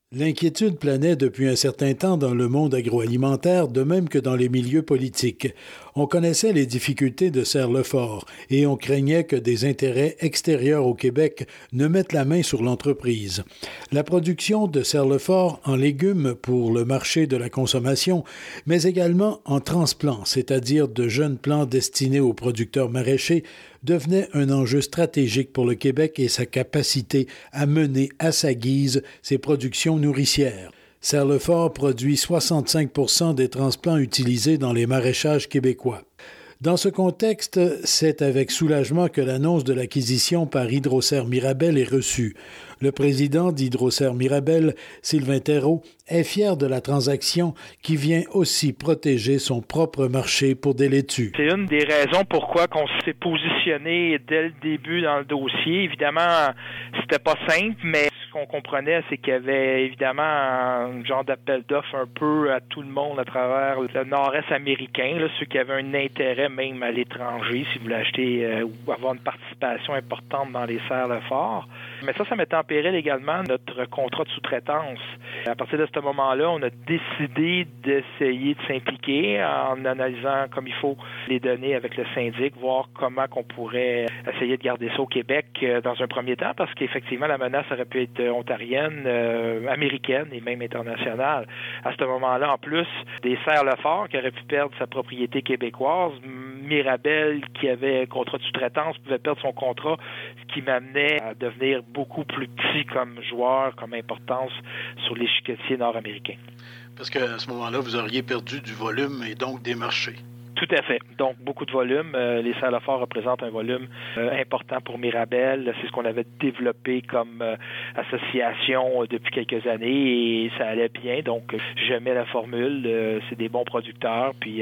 L'inquiétude planait depuis un certain temps dans le monde agroalimentaire, de même que dans les milieux politiques. On connaissait les difficultés de Serre-le-Fort et on craignait que des intérêts extérieurs au Québec ne mettent la main sur l'entreprise. La production de Serre-le-Fort en légumes pour le marché de la consommation, mais également en transplants, c'est-à-dire de jeunes plants destinés aux producteurs maraîchers, devenait un enjeu stratégique pour le Québec et sa capacité à mener à sa guise ses productions nourricières. Serre-le-Fort produit 65 % des transplants utilisés dans les maraîchages québécois. Dans ce contexte, c'est avec soulagement que l'annonce de l'acquisition par Hydroserre Mirabel est reçue. Le président d'Hydroserre Mirabel, Sylvain Thérault, est fier de la transaction qui vient aussi protéger son propre marché pour des laitues. C'est une des raisons pourquoi on s'est positionné dès le début dans le dossier. Évidemment, c'était pas simple, mais ce qu'on comprenait, c'est qu'il y avait évidemment un genre d'appel d'offres un peu à tout le monde à travers le nord-est américain, là, ceux qui avaient un intérêt même à l'étranger, si vous voulez acheter ou avoir une participation importante dans les Serre-le-Fort. Mais ça mettait en péril également notre contrat de sous-traitance. À partir de ce moment-là, on a décidé d'essayer de s'impliquer en analysant comme il faut les données avec le syndic, voir comment on pourrait essayer de garder ça au Québec dans un premier temps, parce qu'effectivement, la menace aurait pu être ontarienne, américaine et même internationale. À ce moment-là, en plus, des Serre-le-Fort qui auraient pu perdre sa propriété québécoise, Mirabel, qui avait un contrat de sous-traitance, pouvait perdre son contrat, ce qui m'amenait à devenir beaucoup plus petit comme joueur, comme importance sur l'échiquier nord-américain. Parce qu'à ce moment-là, vous auriez perdu du volume et donc des marchés. Tout à fait. Donc, beaucoup de volume. Les Serre-le-Fort représentent un volume important pour Mirabel. C'est ce qu'on avait développé comme association depuis quelques années et ça allait bien. Donc, j'aimais la formule. C'est des bons producteurs. Puis,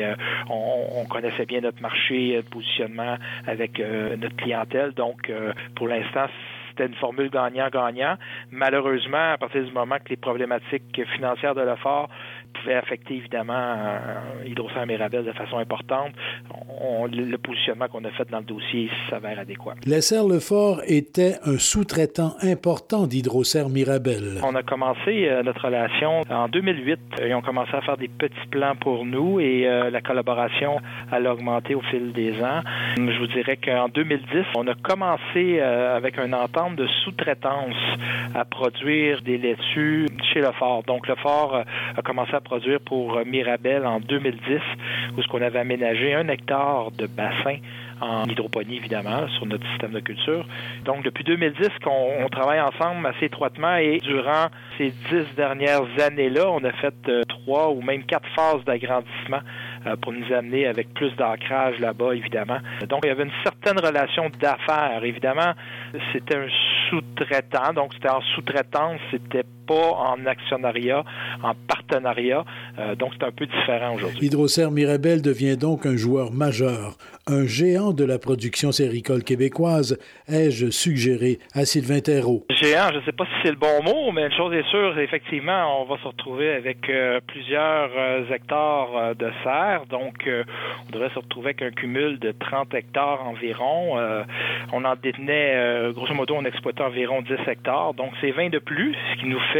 on connaissait bien notre marché de positionnement avec notre clientèle. Donc, pour l'instant, c'était une formule gagnant-gagnant. Malheureusement, à partir du moment que les problématiques financières de l'effort pouvaient affecter évidemment Hydroserre Mirabel de façon importante, le positionnement qu'on a fait dans le dossier s'avère adéquat. Les Serre-le-Fort était un sous-traitant important d'Hydroserre Mirabel. On a commencé notre relation en 2008 et on commençait à faire des petits plans pour nous et la collaboration a augmenté au fil des ans. Je vous dirais qu'en 2010, on a commencé avec une entente de sous-traitance à produire des laitues chez Lefort. Donc, Lefort a commencé à produire pour Mirabel en 2010, où ce qu'on avait aménagé 1 hectare de bassin en hydroponie, évidemment, sur notre système de culture. Donc, depuis 2010, on travaille ensemble assez étroitement et durant ces 10 dernières années-là, on a fait 3 ou même 4 phases d'agrandissement pour nous amener avec plus d'ancrage là-bas, évidemment. Donc, il y avait une certaine relation d'affaires. Évidemment, c'était un sous-traitant, donc c'était en sous-traitance, c'était pas en actionnariat, en partenariat. Donc, c'est un peu différent aujourd'hui. Hydroserre Mirabel devient donc un joueur majeur, un géant de la production séricole québécoise, ai-je suggéré à Sylvain Thérault. Géant, je ne sais pas si c'est le bon mot, mais une chose est sûre, effectivement, on va se retrouver avec plusieurs hectares de serre. Donc, on devrait se retrouver avec un cumul de 30 hectares environ. On en détenait, grosso modo, on exploitait environ 10 hectares. Donc, c'est 20 de plus, ce qui nous fait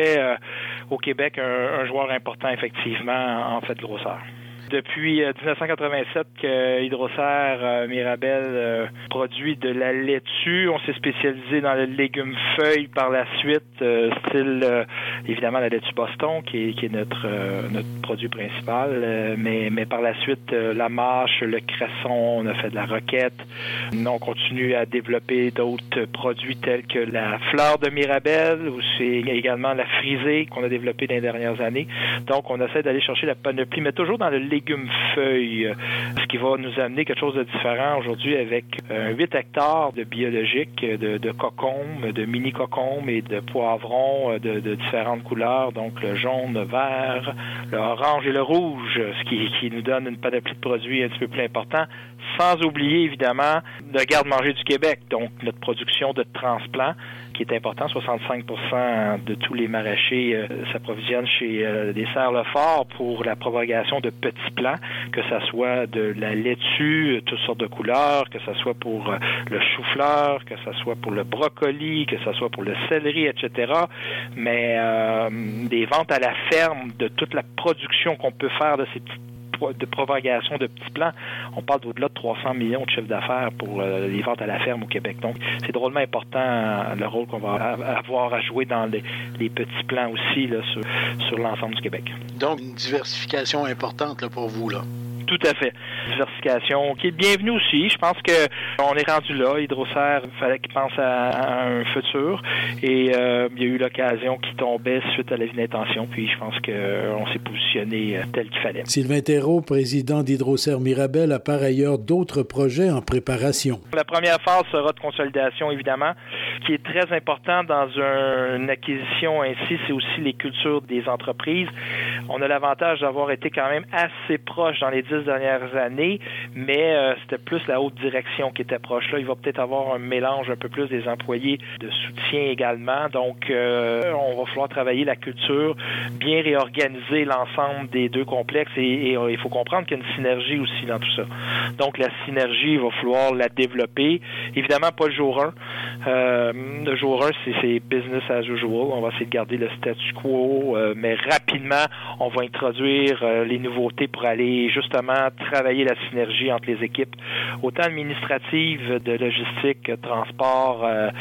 au Québec un joueur important, effectivement, en fait de grosseur. Depuis 1987 que Hydroserre Mirabel produit de la laitue. On s'est spécialisé dans le légume feuille par la suite, style évidemment la laitue Boston qui est notre produit principal, mais par la suite la mâche, le cresson, on a fait de la roquette. On continue à développer d'autres produits tels que la fleur de Mirabel, ou c'est également la frisée qu'on a développée dans les dernières années. Donc on essaie d'aller chercher la panoplie, mais toujours dans le légumes feuilles, ce qui va nous amener quelque chose de différent aujourd'hui avec 8 hectares de biologique, de cocombes, de mini-cocombes et de poivrons de différentes couleurs, donc le jaune, le vert, le orange et le rouge, ce qui nous donne une panoplie de produits un petit peu plus important, sans oublier évidemment le garde-manger du Québec, donc notre production de transplants, qui est important. 65% de tous les maraîchers s'approvisionnent chez des Serre-le-Fort pour la propagation de petits petits plants, que ça soit de la laitue, toutes sortes de couleurs, que ça soit pour le chou-fleur, que ça soit pour le brocoli, que ça soit pour le céleri, etc. Mais des ventes à la ferme de toute la production qu'on peut faire de ces petites de propagation de petits plants, on parle d'au-delà de 300 millions de chiffres d'affaires pour les ventes à la ferme au Québec. Donc, c'est drôlement important le rôle qu'on va avoir à jouer dans les petits plants aussi là, sur l'ensemble du Québec. Donc, une diversification importante là, pour vous, là. Tout à fait. Diversification qui est bienvenue aussi. Je pense qu'on est rendu là. Hydrocer, il fallait qu'il pense à un futur. Et il y a eu l'occasion qui tombait suite à la intention. Puis je pense qu'on s'est positionné tel qu'il fallait. Sylvain Thérault, président d'Hydrocer Mirabel, a par ailleurs d'autres projets en préparation. La première phase sera de consolidation, évidemment, qui est très important dans une acquisition ainsi. C'est aussi les cultures des entreprises. On a l'avantage d'avoir été quand même assez proche dans les 10 dernières années, mais c'était plus la haute direction qui était proche. Là, il va peut-être avoir un mélange un peu plus des employés de soutien également. Donc, on va falloir travailler la culture, bien réorganiser l'ensemble des deux complexes et il faut comprendre qu'il y a une synergie aussi dans tout ça. Donc, la synergie, il va falloir la développer. Évidemment, pas le jour 1. Le jour 1, c'est business as usual. On va essayer de garder le statu quo, mais rapidement, on va introduire les nouveautés pour aller justement travailler la synergie entre les équipes, autant administratives, de logistique, transport,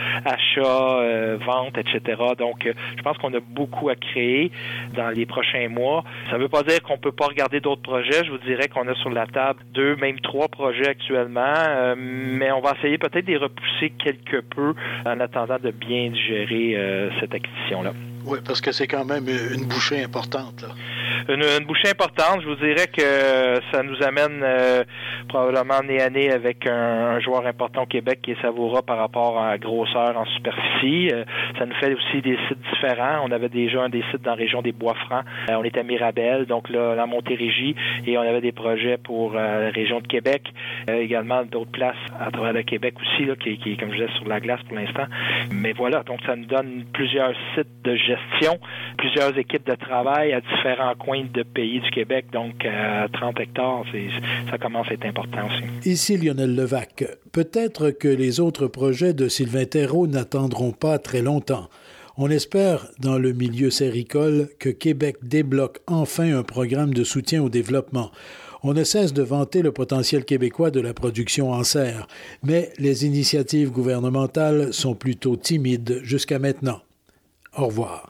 achat, vente, etc. Donc, je pense qu'on a beaucoup à créer dans les prochains mois. Ça ne veut pas dire qu'on ne peut pas regarder d'autres projets. Je vous dirais qu'on a sur la table 2, même 3 projets actuellement, mais on va essayer peut-être de les repousser quelque peu en attendant de bien digérer cette acquisition-là. Oui, parce que c'est quand même une bouchée importante, là. Une bouchée importante, je vous dirais que ça nous amène probablement nez à nez avec un joueur important au Québec qui est Savoura par rapport à grosseur en superficie. Ça nous fait aussi des sites différents. On avait déjà un des sites dans la région des Bois-Francs. On est à Mirabel, donc là, la Montérégie, et on avait des projets pour la région de Québec, également d'autres places à travers le Québec aussi, là, qui est, comme je disais, sur la glace pour l'instant. Mais voilà, donc ça nous donne plusieurs sites de gestion, plusieurs équipes de travail à différents coins de pays du Québec, donc 30 hectares, ça commence à être important aussi. Ici Lionel Levac. Peut-être que les autres projets de Sylvain Thérault n'attendront pas très longtemps. On espère, dans le milieu séricole, que Québec débloque enfin un programme de soutien au développement. On ne cesse de vanter le potentiel québécois de la production en serre, mais les initiatives gouvernementales sont plutôt timides jusqu'à maintenant. Au revoir.